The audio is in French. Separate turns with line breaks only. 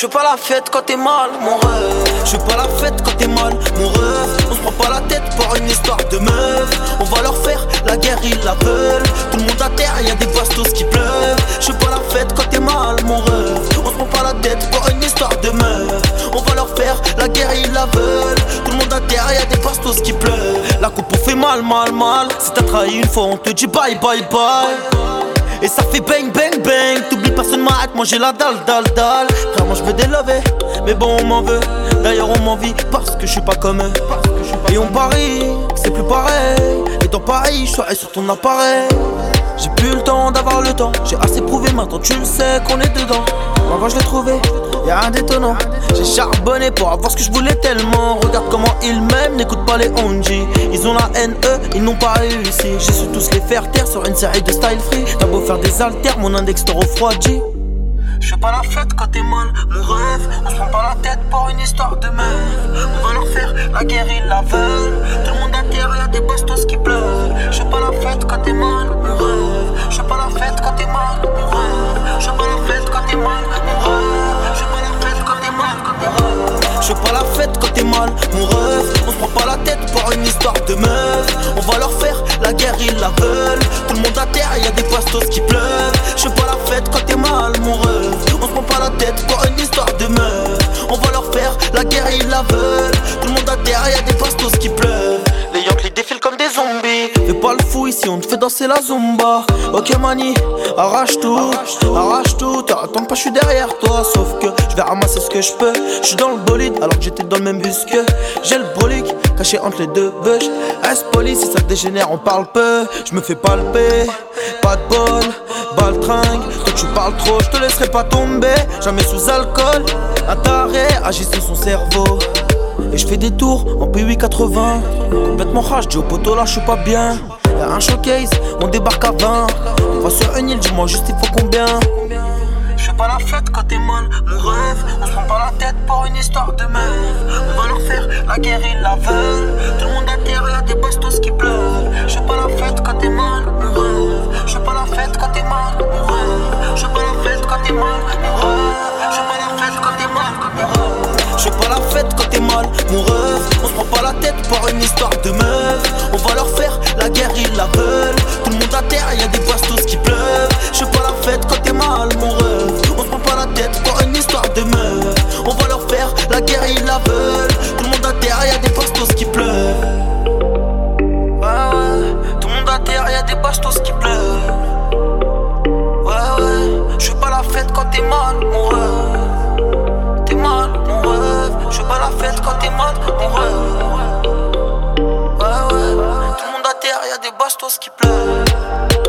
fais pas la fête quand t'es mal, mon rêve. Je fais pas la fête quand t'es mal, mon rêve. On se prend pas la tête pour une histoire de meuf. On va leur faire la guerre, ils la veulent. Tout le monde à terre, y'a des bastos qui pleuvent. Je fais pas la fête quand t'es mal, mon rêve. On se prend pas la tête pour une histoire de meuf. On va leur faire la guerre, ils la veulent. Tout le monde à terre, y'a des bastos qui pleuvent. La coupe on fait mal, mal, mal. Si t'as trahi une fois, on te dit bye, bye, bye. Et ça fait bang, bang, bang. T'oublies personne m'arrête, moi j'ai la dalle, dalle, dalle. Frère, moi je veux délover, mais bon on m'en veut. D'ailleurs on m'envie parce que je suis pas comme eux. Et on parie que c'est plus pareil. Et dans Paris, je serai sur ton appareil. J'ai plus le temps d'avoir le temps. J'ai assez prouvé, maintenant tu le sais qu'on est dedans. Ma voix je l'ai trouvé, y'a rien d'étonnant. J'ai charbonné pour avoir ce que je voulais tellement. Regarde comment ils m'aiment, n'écoute pas les ONG. Ils ont la haine, eux, ils n'ont pas réussi. J'ai su tous les faire taire sur une série de style free. T'as beau faire des haltères, mon index te refroidit. Je fais pas la fête quand t'es mal, mon rêve. On se prend pas la tête pour une histoire de meuf. On va leur faire la guerre, ils la veulent. Tout le monde à terre, y'a des bastos qui pleurent. Je fais pas la fête quand t'es mal, mon rêve. Je fais pas la fête quand t'es mal, mon rêve. Je fais pas la fête quand t'es mal, mon rêve. Je fais pas la fête quand t'es mal, quand t'es mal. Je fais pas la fête quand t'es mal, mon rêve. On se prend pas la tête pour une histoire de meuf. On va leur faire la guerre, ils la veulent. Tout le monde à terre, y'a des bastos qui pleuvent. Je fais pas la fête quand t'es mal, mon rêve. On se prend pas la tête pour une histoire de meuf. On va leur faire la guerre, ils la veulent. Tout le monde à terre, y'a des bastos qui pleuvent. Les Yankees défilent comme des zombies. Fais pas le fou ici, on te fait danser la zumba. Ok mani, arrache tout, arrache tout. T'attends pas, je suis derrière toi. Sauf que je vais ramasser ce que je peux. Je suis dans le bolide alors que j'étais dans le même bus que. J'ai le brolic caché entre les deux bush. Reste poli, si ça dégénère on parle peu. Je me fais palper, pas de bol, baltringue. Toi tu parles trop, je te laisserai pas tomber. Jamais sous alcool, un taré agit sur son cerveau. Et je fais des tours en P880. Complètement rage, dis au poteau là je suis pas bien. Y'a un showcase, on débarque à 20. On va sur une île, dis-moi juste il faut combien. Je fais pas la fête quand t'es mal, mon rêve. On se prend pas la tête pour une histoire de meuf. On va leur faire la guerre, ils la veulent. Tout le monde à terre, y'a des bastos qui pleurent. Je fais pas la fête quand t'es mal, mon rêve. Je fais pas la fête quand t'es mal, mon rêve. Je fais pas la fête quand t'es mal, mon rêve. Je fais pas la fête quand t'es mal, quand t'es mal. Je fais pas la fête quand t'es mal, mon rêve. On se prend pas la tête pour une histoire de meuf. On va leur faire la guerre, ils la veulent. Tout le monde à terre, y'a des bastos qui pleuvent. Je fais pas la fête quand t'es mal, mon rêve. On se prend pas la tête pour une histoire de meuf. On va leur faire la guerre, ils la veulent. Tout le monde à terre, y'a des bastos qui pleuvent. Ouais, ouais. Tout le monde à terre, y'a des bastos qui pleuvent. Ouais, ouais. Je fais pas la fête quand t'es mal, mon rêve. T'es mal, mon rêve. Je fais pas la fête quand t'es mal, mon rêve. Ouais, ouais. Tout le monde à terre, y'a des bastos qui pleurent.